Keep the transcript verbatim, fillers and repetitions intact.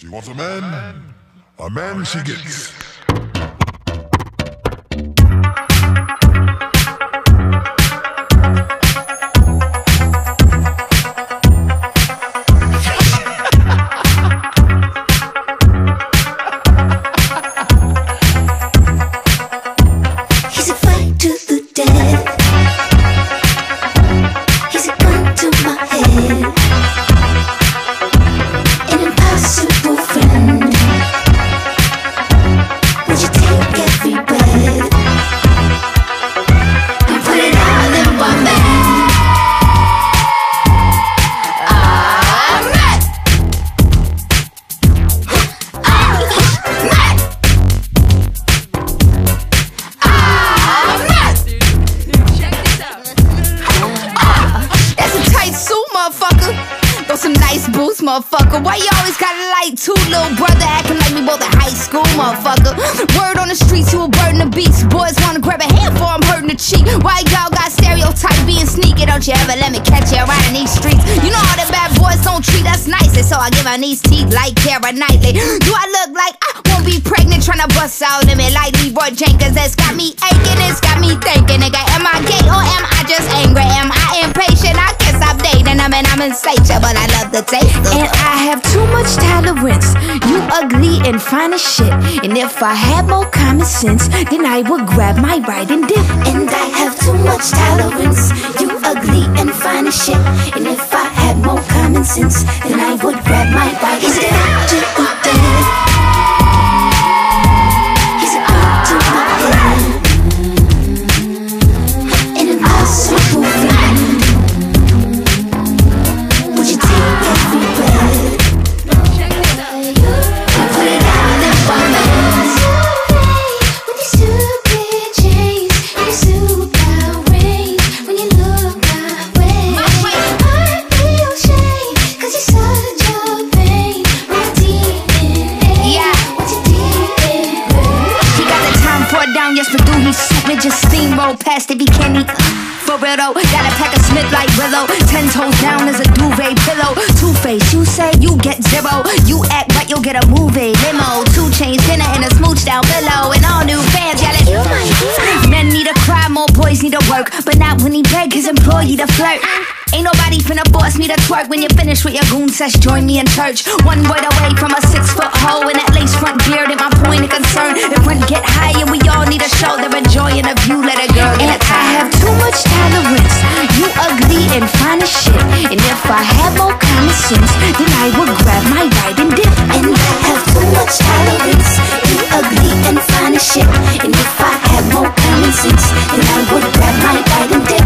She wants a man, a man she gets. He's a fight to the death. He's a gun to my head. An impossible friend. Would you take every breath and put it all in one man? I'm mad. I'm mad. That's a tight suit, motherfucker. Throw some nice boots, motherfucker. Why you always gotta like two little brother acting like we both in high school, motherfucker? Word on the streets, you a bird in the beast. Boys wanna grab a handful, I'm hurting the cheek. Why y'all got stereotype being sneaky? Don't you ever let me catch you around in these streets. You know all the bad boys don't treat us nicely, so I give her these teeth like Keira Knightley. Do I look like I won't be pregnant tryna bust out in me like Leroy Jenkins? That's got me aching, it's got me thinking, nigga, am I gay or am I just angry? Am I impatient? I can't stop dating. I mean, I'm insatiable, but I love the taste of And I have too much tolerance. You ugly and fine as shit. And if I had more common sense, then I would grab my right and dip. And I have too much tolerance. You ugly and fine as shit. And if I had more common sense, then I would grab my bike and dip. To the death. He's a gun to my head. An impossible friend. Would you take every breath and put it all in one man? With your stupid chains and your super rings, when you look my way, I feel shame, 'cause you're such a pain. What D N A? Yeah. What you D N A? He got the time for it down, yes, but do he suit me? Just steamroll past if he can eat. For real though, gotta pack a Smith like Willow. Ten toes down is a duvet pillow. Two-Face, you say you get zero. You act like you'll get a movie limo. Two chains, dinner, and a smooch down below. And all new fans yelling, you my hero. Men need to cry, more boys need to work, but not when he beg his employee to flirt. Ain't nobody finna force me to twerk. When you finish with your goon sesh, join me in church. One word away from a six-foot hole in that lace front beard. And my point of concern, if one get high and we all need a show, they're enjoying the view. Let a girl get a time. I have too much tolerance. You ugly and fine as shit. And if I had more common sense, then I would grab my right and dip. And I have too much tolerance. You ugly and fine as shit. And if I had more common sense, then I would grab my bite and dip.